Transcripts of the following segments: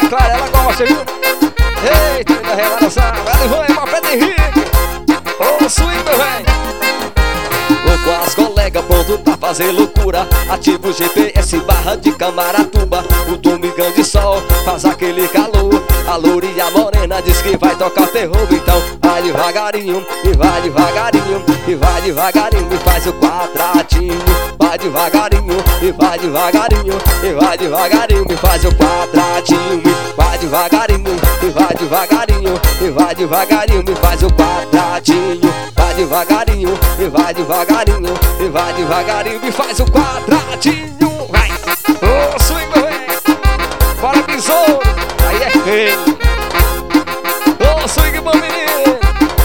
Clara, ela gosta, viu? Eita, ainda relação. Ela vai pra Pedro Henrique. Ô, swing, meu velho. Vou com as colegas pronto pra fazer loucura. Ativa o GPS Barra de Camaratuba. O domingão de sol faz aquele calor. A loura e a morena diz que vai tocar terror. Então vai devagarinho, e vai devagarinho, e vai devagarinho, e faz o quadradinho. Vai devagarinho, e vai devagarinho, e vai devagarinho, e faz o quadradinho. Vai devagarinho, e vai devagarinho, e vai devagarinho, e faz o quadradinho. Vai devagarinho, e vai devagarinho, e vai devagarinho, e faz o quadradinho. Vai! Ô, swing, meu velho! Bora, besouro! Aí é feio! Ô, swing, meu menino!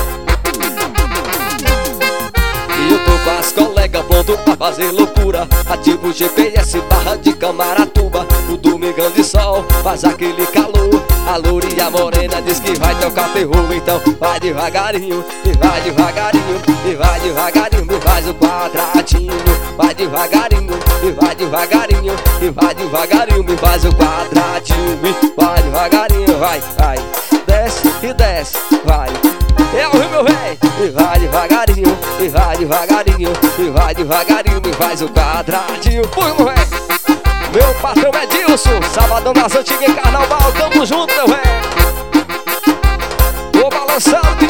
E eu tô com as colegas pronto pra fazer loucura. Ativa o GPS Barra de Camaratuba. O domingão de sol faz aquele calor. A loura e a morena diz que vai tocar terror. Então vai devagarinho, e vai devagarinho, e vai devagarinho, e faz o quadradinho. Vai devagarinho, e vai devagarinho, e vai devagarinho, e faz o quadradinho. Vai devagarinho, vai, vai. Desce e desce, vai. É o meu rei. E vai devagarinho, e vai devagarinho, e vai devagarinho, e faz o quadradinho. Fui, meu rei. Meu patrão é Dilson, sabadão das antigas em carnaval, tamo junto, meu velho. Vou balançando.